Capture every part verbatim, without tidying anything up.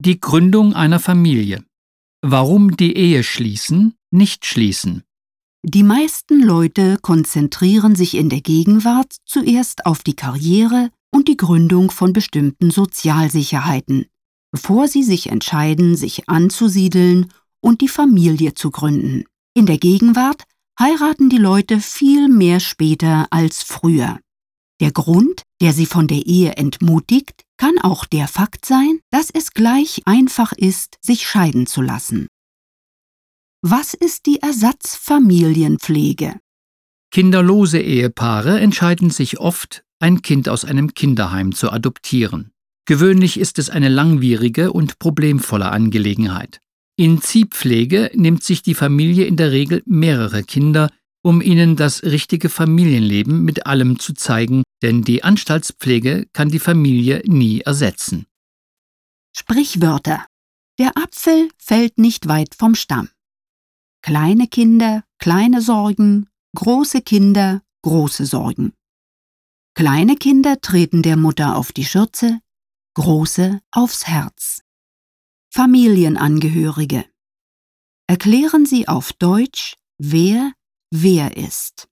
Die Gründung einer Familie. Warum die Ehe schließen, nicht schließen. Die meisten Leute konzentrieren sich in der Gegenwart zuerst auf die Karriere und die Gründung von bestimmten Sozialsicherheiten, bevor sie sich entscheiden, sich anzusiedeln und die Familie zu gründen. In der Gegenwart heiraten die Leute viel mehr später als früher. Der Grund, der sie von der Ehe entmutigt, kann auch der Fakt sein, dass es gleich einfach ist, sich scheiden zu lassen. Was ist die Ersatzfamilienpflege? Kinderlose Ehepaare entscheiden sich oft, ein Kind aus einem Kinderheim zu adoptieren. Gewöhnlich ist es eine langwierige und problemvolle Angelegenheit. In Ziehpflege nimmt sich die Familie in der Regel mehrere Kinder, um ihnen das richtige Familienleben mit allem zu zeigen, denn die Anstaltspflege kann die Familie nie ersetzen. Sprichwörter. Der Apfel fällt nicht weit vom Stamm. Kleine Kinder, kleine Sorgen, große Kinder, große Sorgen. Kleine Kinder treten der Mutter auf die Schürze, große aufs Herz. Familienangehörige. Erklären Sie auf Deutsch, wer wer ist.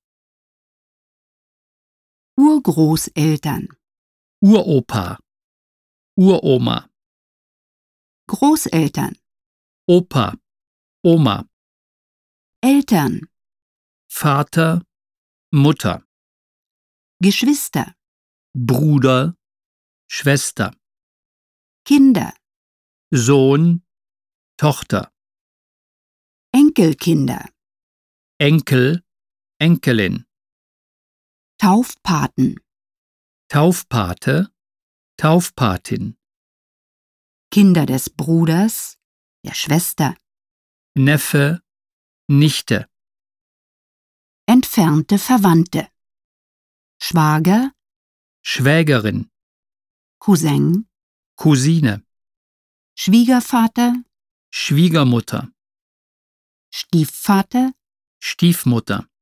Urgroßeltern. Uropa, Uroma, Großeltern. Opa, Oma, Eltern. Vater, Mutter, Geschwister. Bruder, Schwester, Kinder. Sohn, Tochter, Enkelkinder. Enkel, Enkelin, Taufpaten. Taufpate, Taufpatin, Kinder des Bruders, der Schwester. Neffe, Nichte, Entfernte Verwandte. Schwager, Schwägerin, Cousin, Cousine, Schwiegervater, Schwiegermutter, Stiefvater, Stiefmutter,